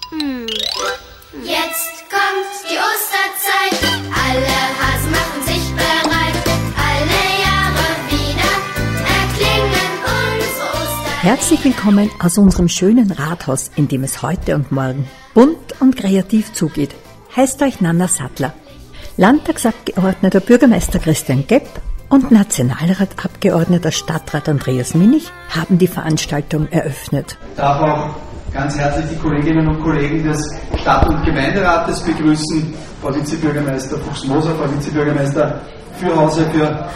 Jetzt kommt die Osterzeit, alle Hasen machen sich bereit, alle Jahre wieder erklingen unsere Osterlieder. Herzlich willkommen aus unserem schönen Rathaus, in dem es heute und morgen bunt und kreativ zugeht. Heißt euch Nanna Sattler, Landtagsabgeordneter Bürgermeister Christian Gepp und Nationalratabgeordneter Stadtrat Andreas Minich haben die Veranstaltung eröffnet. Ich darf auch ganz herzlich die Kolleginnen und Kollegen des Stadt- und Gemeinderates begrüßen, Frau Vizebürgermeister Fuchs-Moser, Frau Vizebürgermeister Fürhause für.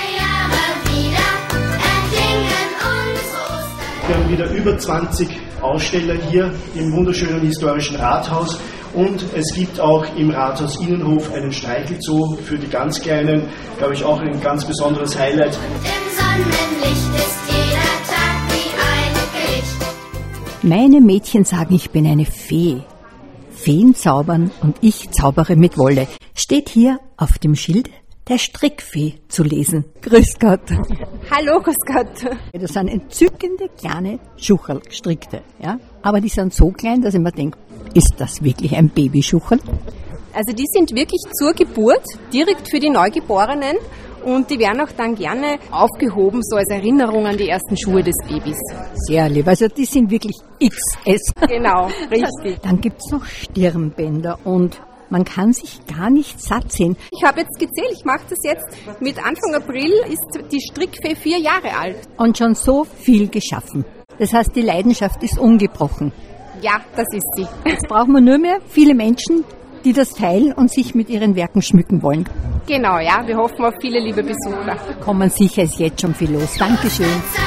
Wir haben wieder über 20 Aussteller hier im wunderschönen historischen Rathaus und es gibt auch im Rathaus Innenhof einen Streichelzoo für die ganz Kleinen, glaube ich auch ein ganz besonderes Highlight. Im Sonnenlicht ist jeder Tag wie ein Gedicht. Meine Mädchen sagen, ich bin eine Fee. Feen zaubern und ich zaubere mit Wolle. Steht hier auf dem Schild der Strickfee zu lesen. Grüß Gott. Hallo, grüß Gott. Das sind entzückende kleine Schucherl, gestrickte. Ja? Aber die sind so klein, dass ich mir denke, ist das wirklich ein Babyschucherl? Also die sind wirklich zur Geburt, direkt für die Neugeborenen und die werden auch dann gerne aufgehoben, so als Erinnerung an die ersten Schuhe des Babys. Sehr lieb, also die sind wirklich XS. Genau, richtig. Dann gibt's noch Stirnbänder und man kann sich gar nicht satt sehen. Ich habe jetzt gezählt, ich mache das jetzt, mit Anfang April ist die Strickfee 4 Jahre alt. Und schon so viel geschaffen. Das heißt, die Leidenschaft ist ungebrochen. Ja, das ist sie. Jetzt brauchen wir nur mehr viele Menschen, die das teilen und sich mit ihren Werken schmücken wollen. Genau, ja, wir hoffen auf viele liebe Besucher. Kommen sicher, ist jetzt schon viel los. Dankeschön.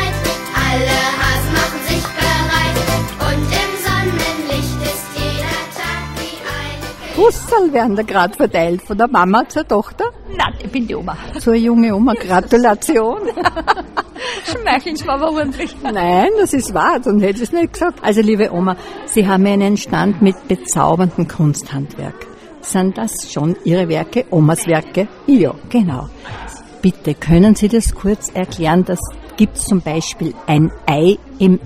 Alle Hasen machen sich bereit und im Sonnenlicht ist jeder Tag wie ein Gedicht. Busserl werden da gerade verteilt, von der Mama zur Tochter. Nein, ich bin die Oma. Zur junge Oma, Gratulation. Schmeicheln war aber ordentlich. Nein, das ist wahr, sonst hätte ich es nicht gesagt. Also liebe Oma, Sie haben ja einen Stand mit bezauberndem Kunsthandwerk. Sind das schon Ihre Werke, Omas Werke? Ja, genau. Bitte, können Sie das kurz erklären? Das gibt zum Beispiel ein Ei,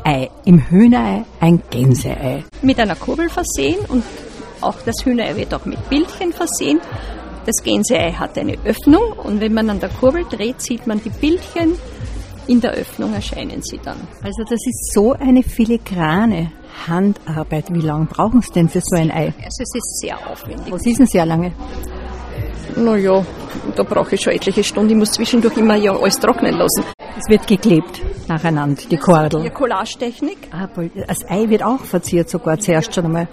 im Hühnerei ein Gänseei. Mit einer Kurbel versehen und auch das Hühnerei wird auch mit Bildchen versehen. Das Gänseei hat eine Öffnung und wenn man an der Kurbel dreht, sieht man die Bildchen. In der Öffnung erscheinen sie dann. Also das ist so eine filigrane Handarbeit. Wie lange brauchen Sie denn für so ein Ei? Also es ist sehr aufwendig. Was ist denn sehr lange? Naja, da brauche ich schon etliche Stunden. Ich muss zwischendurch immer ja alles trocknen lassen. Es wird geklebt nacheinander, die Kordel. Die Collage-Technik. Das Ei wird auch verziert sogar zuerst schon einmal.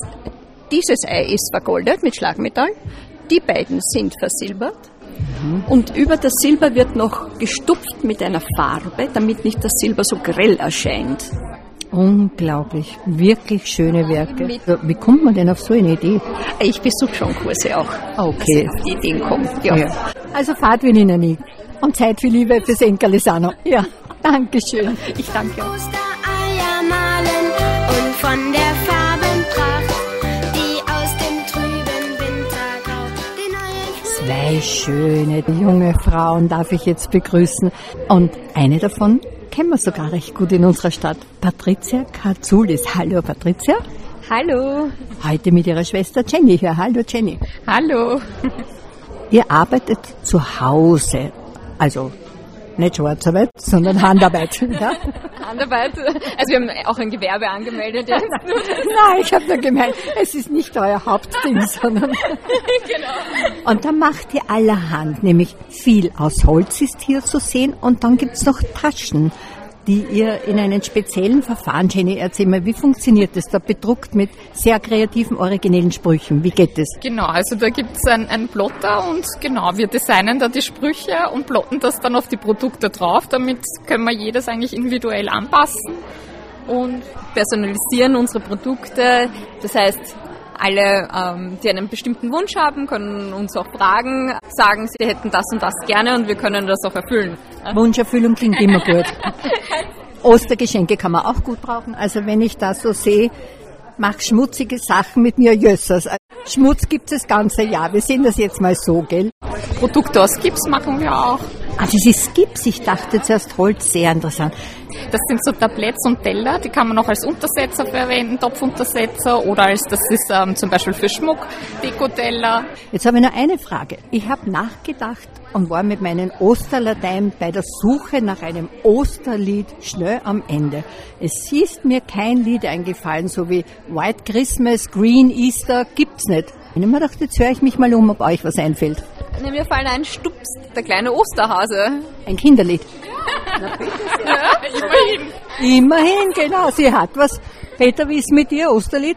Dieses Ei ist vergoldet mit Schlagmetall. Die beiden sind versilbert. Und über das Silber wird noch gestupft mit einer Farbe, damit nicht das Silber so grell erscheint. Unglaublich, wirklich schöne Werke. Wie kommt man denn auf so eine Idee? Ich besuche schon Kurse auch, okay, dass auf die Ideen kommt. Ja. Ja. Also Fahrt will Ihnen nie. Und Zeit für Liebe fürs Enkerli auch noch. Ja, Dankeschön. Ich danke auch. Ostereier malen und von der Farbenpracht, die aus dem trüben Wintergrau den neuen Zwei schöne junge Frauen darf ich jetzt begrüßen. Und eine davon kennen wir sogar recht gut in unserer Stadt. Patricia Katsulis. Hallo Patricia. Hallo. Heute mit ihrer Schwester Jenny hier. Hallo Jenny. Hallo. Ihr arbeitet zu Hause. Also nicht Schwarzarbeit, sondern Handarbeit. Ja? Handarbeit, also wir haben auch ein Gewerbe angemeldet jetzt. Nein, ich habe nur gemeint, es ist nicht euer Hauptding, sondern... Genau. Und da macht ihr allerhand, nämlich viel aus Holz ist hier zu sehen und dann gibt's noch Taschen, die ihr in einem speziellen Verfahren, Jenny, erzähl mal, wie funktioniert das da, bedruckt mit sehr kreativen, originellen Sprüchen, wie geht das? Genau, also da gibt's einen Plotter und genau, wir designen da die Sprüche und plotten das dann auf die Produkte drauf, damit können wir jedes eigentlich individuell anpassen und personalisieren unsere Produkte, das heißt, alle, die einen bestimmten Wunsch haben, können uns auch fragen, sagen, sie hätten das und das gerne und wir können das auch erfüllen. Wunscherfüllung klingt immer gut. Ostergeschenke kann man auch gut brauchen. Also wenn ich das so sehe, mach schmutzige Sachen mit mir Jössers. Schmutz gibt es das ganze Jahr. Wir sehen das jetzt mal so, gell? Produkte aus Gips machen wir auch. Ah, das ist Gips. Ich dachte zuerst Holz, sehr interessant. Das sind so Tabletts und Teller, die kann man auch als Untersetzer verwenden, Topfuntersetzer oder das ist zum Beispiel für Schmuck, Dekoteller. Jetzt habe ich noch eine Frage. Ich habe nachgedacht und war mit meinen Osterlatein bei der Suche nach einem Osterlied schnell am Ende. Es ist mir kein Lied eingefallen, so wie White Christmas, Green Easter, gibt's nicht. Und ich habe mir gedacht, jetzt höre ich mich mal um, ob euch was einfällt. Mir fallen ein Stups, der kleine Osterhase. Ein Kinderlied. Ja, immerhin. Immerhin, genau, sie hat was. Peter, wie ist mit dir, Osterlied?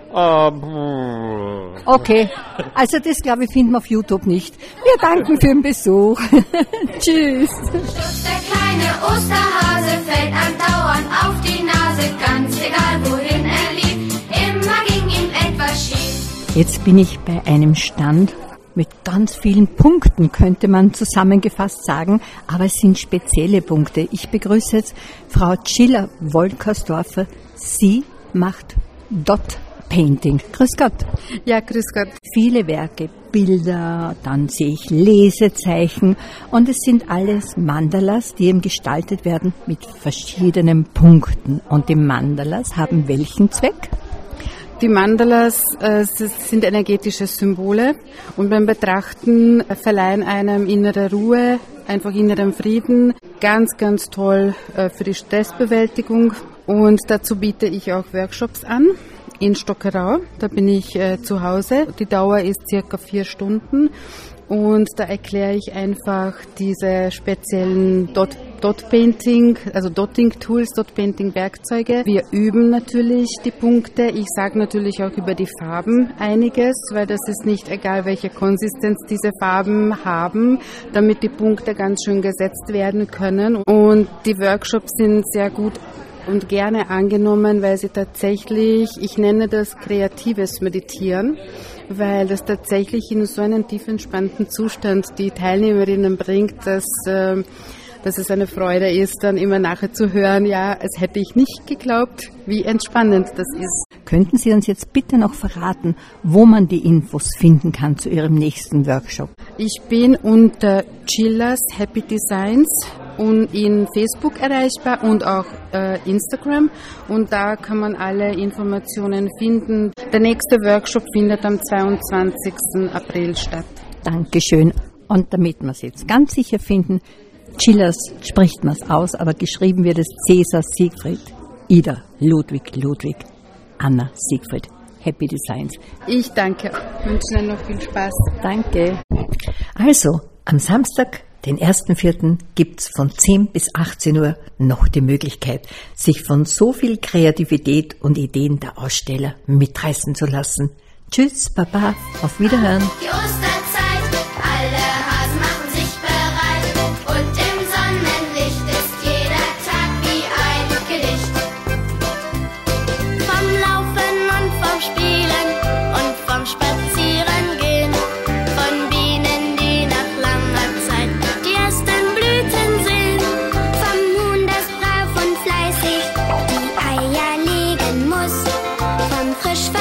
Okay, also das, glaube ich, finden wir auf YouTube nicht. Wir danken für den Besuch. Tschüss. Stups, der kleine Osterhase fällt andauernd auf die Nase. Ganz egal, wohin er lief, immer ging ihm etwas schief. Jetzt bin ich bei einem Stand mit ganz vielen Punkten, könnte man zusammengefasst sagen, aber es sind spezielle Punkte. Ich begrüße jetzt Frau Schiller-Wolkersdorfer. Sie macht Dot-Painting. Grüß Gott. Ja, grüß Gott. Viele Werke, Bilder, dann sehe ich Lesezeichen und es sind alles Mandalas, die eben gestaltet werden mit verschiedenen Punkten. Und die Mandalas haben welchen Zweck? Die Mandalas sind energetische Symbole und beim Betrachten verleihen einem innere Ruhe, einfach inneren Frieden. Ganz, ganz toll für die Stressbewältigung. Und dazu biete ich auch Workshops an in Stockerau. Da bin ich zu Hause. Die Dauer ist circa 4 Stunden. Und da erkläre ich einfach diese speziellen Dot-Painting, also Dotting-Tools, Dot-Painting-Werkzeuge. Wir üben natürlich die Punkte. Ich sage natürlich auch über die Farben einiges, weil das ist nicht egal, welche Konsistenz diese Farben haben, damit die Punkte ganz schön gesetzt werden können. Und die Workshops sind sehr gut und gerne angenommen, weil sie tatsächlich, ich nenne das kreatives Meditieren, weil das tatsächlich in so einen tief entspannten Zustand die Teilnehmerinnen bringt, dass es eine Freude ist, dann immer nachher zu hören, ja, es hätte ich nicht geglaubt, wie entspannend das ist. Könnten Sie uns jetzt bitte noch verraten, wo man die Infos finden kann zu Ihrem nächsten Workshop? Ich bin unter Chillas Happy Designs und in Facebook erreichbar und auch Instagram und da kann man alle Informationen finden. Der nächste Workshop findet am 22. April statt. Dankeschön. Und damit wir es jetzt ganz sicher finden, Chillas spricht man es aus, aber geschrieben wird es Cäsar Siegfried, Ida Ludwig, Anna Siegfried. Happy Designs. Ich danke. Wünsche Ihnen noch viel Spaß. Danke. Also, am Samstag, den 1.4. gibt's von 10 bis 18 Uhr noch die Möglichkeit, sich von so viel Kreativität und Ideen der Aussteller mitreißen zu lassen. Tschüss, Baba, auf Wiederhören. Die Osterzeit, alle Hasen machen sich bereit und im Sonnenlicht ist jeder Tag wie ein Gedicht. Vom Laufen und vom Spielen und vom Spazierengehen, von Bienen, die nach langer Zeit die ersten Blüten sehen, vom Huhn, das brav und fleißig die Eier legen muss, vom frisch